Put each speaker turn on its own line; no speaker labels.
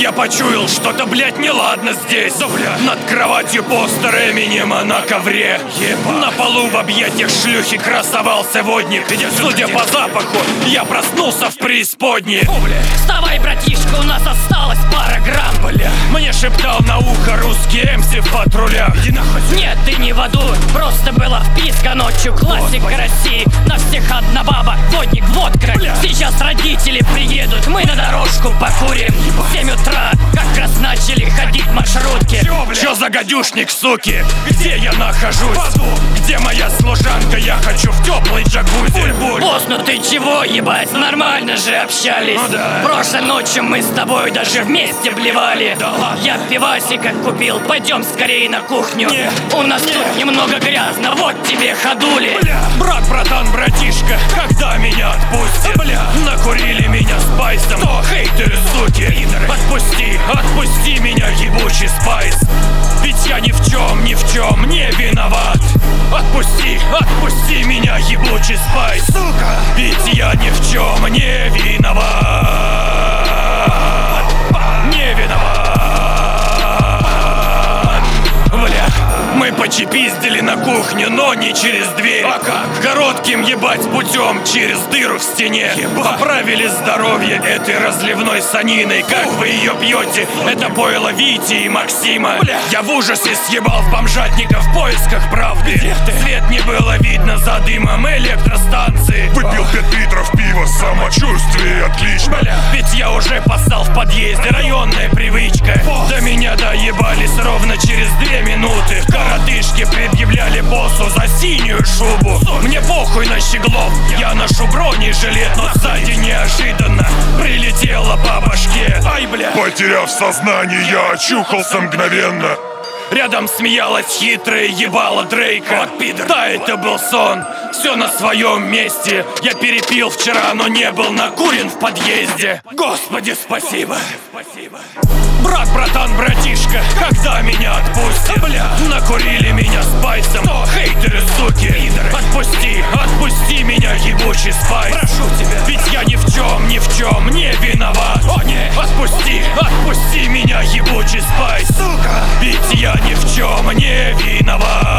я почуял что-то, блядь, неладно здесь. Да, блядь. Над кроватью постер Эминема на ковре. На полу в объятиях шлюхи красовался водник. Судя по запаху, я проснулся в преисподней.
Вставай, братишка, у нас осталось пара грамм.
Бля, мне шептал на ухо русский МС в патрулях. Иди нахуй.
Нет, ты не в аду, просто была вписка ночью. Классика России, на всех одна баба, водник, водка.
Бля.
Сейчас родители приедут, мы на дорожку покурим. В 7 утра как раз начали ходить маршрутки.
Чё за гадюшник, суки? Где я нахожусь? Где моя служанка? Я хочу в теплый джакузи.
Босс, ну ты чего, ебать? Нормально же общались.
Ну да.
Прошлой ночью мы с тобой даже вместе блевали.
Да ладно.
Я пивасика купил, пойдем скорее на кухню.
Не.
У нас тут немного грязно, вот тебе ходули.
Бля, брат, братан, братишка, когда меня отпустят? Бля, накурили меня спайсом. Кто хейтеры, суки? Отпусти, отпусти меня, ебучий спайс. Ведь я ни в чем не виноват. Отпусти, отпусти меня, ебучий спайс. Сука, ведь я ни в чем не виноват. Не виноват. Бля, мы почепиздили на кухне, но не через дверь. А как? Коротким ебать путем через дыру в стене. Поправили здоровье этой разливной саниной. Как вы ее пьете? Это пойло Вити и Максима. Бля. Я в ужасе съебал в бомжатника в поисках правды. Свет не было видно за дымом электростанции.
Выпил 5 литров пива, самочувствие отлично.
Бля, ведь я уже поссал в подъезде, районная привычка. До меня доебались ровно через 2 минуты. Коротышки предъявляли боссу за синюю шубу. Мне похуй на щеглов, я ношу бронежилет, но сзади неожиданно прилетело по башке. Ай, бля.
Потеряв сознание, я очухался мгновенно.
Рядом смеялась хитрая ебала Дрейка. Вот пидор. Да, это был сон, все на своем месте. Я перепил вчера, но не был накурен в подъезде. Господи, спасибо. Брат, братан, братишка, когда меня отпустят? Бля, накурили меня спайсом. Кто хейтеры, суки? Отпусти, отпусти меня, ебучий спайс. Прошу тебя, ведь я ни в чем не виноват. О, нет, отпусти, отпусти меня, ебучий спайс. Сука, ведь я ни в чем не виноват.